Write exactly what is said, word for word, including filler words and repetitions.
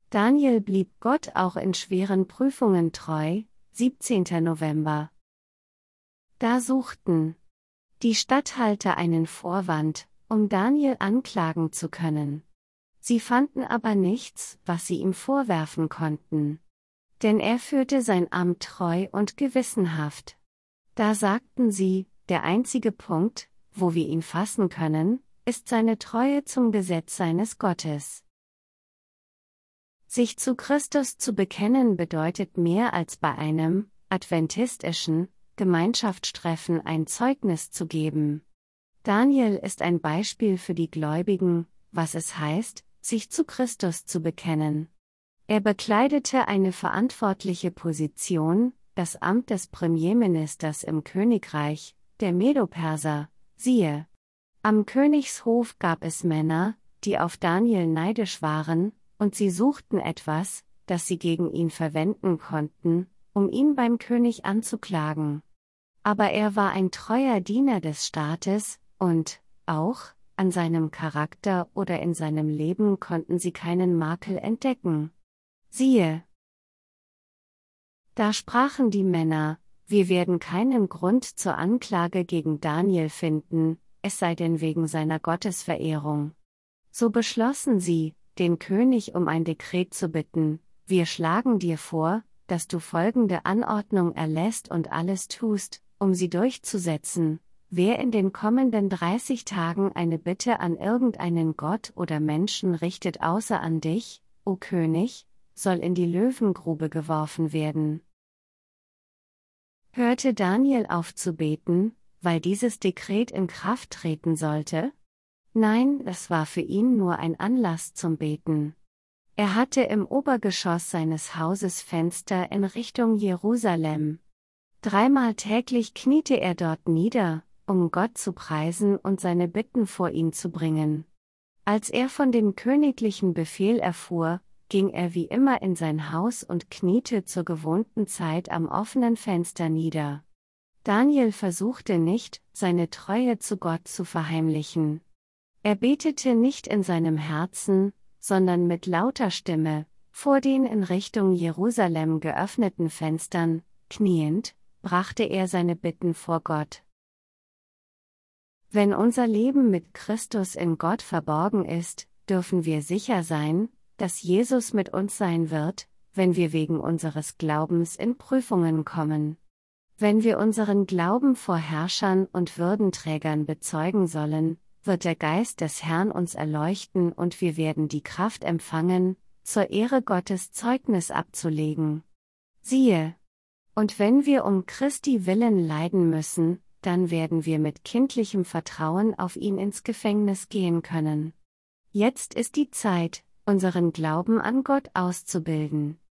Daniel blieb Gott auch in schweren Prüfungen treu, siebzehnter November. Da suchten die Statthalter einen Vorwand, um Daniel anklagen zu können. Sie fanden aber nichts, was sie ihm vorwerfen konnten. Denn er führte sein Amt treu und gewissenhaft. Da sagten sie, der einzige Punkt, wo wir ihn fassen können, ist seine Treue zum Gesetz seines Gottes. Sich zu Christus zu bekennen bedeutet mehr als bei einem adventistischen Gemeinschaftstreffen ein Zeugnis zu geben. Daniel ist ein Beispiel für die Gläubigen, was es heißt, sich zu Christus zu bekennen. Er bekleidete eine verantwortliche Position, das Amt des Premierministers im Königreich der Medo-Perser. Siehe, am Königshof gab es Männer, die auf Daniel neidisch waren, und sie suchten etwas, das sie gegen ihn verwenden konnten, um ihn beim König anzuklagen. Aber er war ein treuer Diener des Staates, und, auch, an seinem Charakter oder in seinem Leben konnten sie keinen Makel entdecken. Siehe, da sprachen die Männer, wir werden keinen Grund zur Anklage gegen Daniel finden, es sei denn wegen seiner Gottesverehrung. So beschlossen sie, den König um ein Dekret zu bitten, wir schlagen dir vor, dass du folgende Anordnung erlässt und alles tust, um sie durchzusetzen: Wer in den kommenden dreißig Tagen eine Bitte an irgendeinen Gott oder Menschen richtet außer an dich, o König, soll in die Löwengrube geworfen werden. Hörte Daniel auf zu beten, weil dieses Dekret in Kraft treten sollte? Nein, es war für ihn nur ein Anlass zum Beten. Er hatte im Obergeschoss seines Hauses Fenster in Richtung Jerusalem. Dreimal täglich kniete er dort nieder, um Gott zu preisen und seine Bitten vor ihn zu bringen. Als er von dem königlichen Befehl erfuhr, ging er wie immer in sein Haus und kniete zur gewohnten Zeit am offenen Fenster nieder. Daniel versuchte nicht, seine Treue zu Gott zu verheimlichen. Er betete nicht in seinem Herzen, sondern mit lauter Stimme, vor den in Richtung Jerusalem geöffneten Fenstern, kniend, brachte er seine Bitten vor Gott. Wenn unser Leben mit Christus in Gott verborgen ist, dürfen wir sicher sein, dass Jesus mit uns sein wird, wenn wir wegen unseres Glaubens in Prüfungen kommen. Wenn wir unseren Glauben vor Herrschern und Würdenträgern bezeugen sollen, wird der Geist des Herrn uns erleuchten und wir werden die Kraft empfangen, zur Ehre Gottes Zeugnis abzulegen. Siehe, und wenn wir um Christi willen leiden müssen, dann werden wir mit kindlichem Vertrauen auf ihn ins Gefängnis gehen können. Jetzt ist die Zeit, unseren Glauben an Gott auszubilden.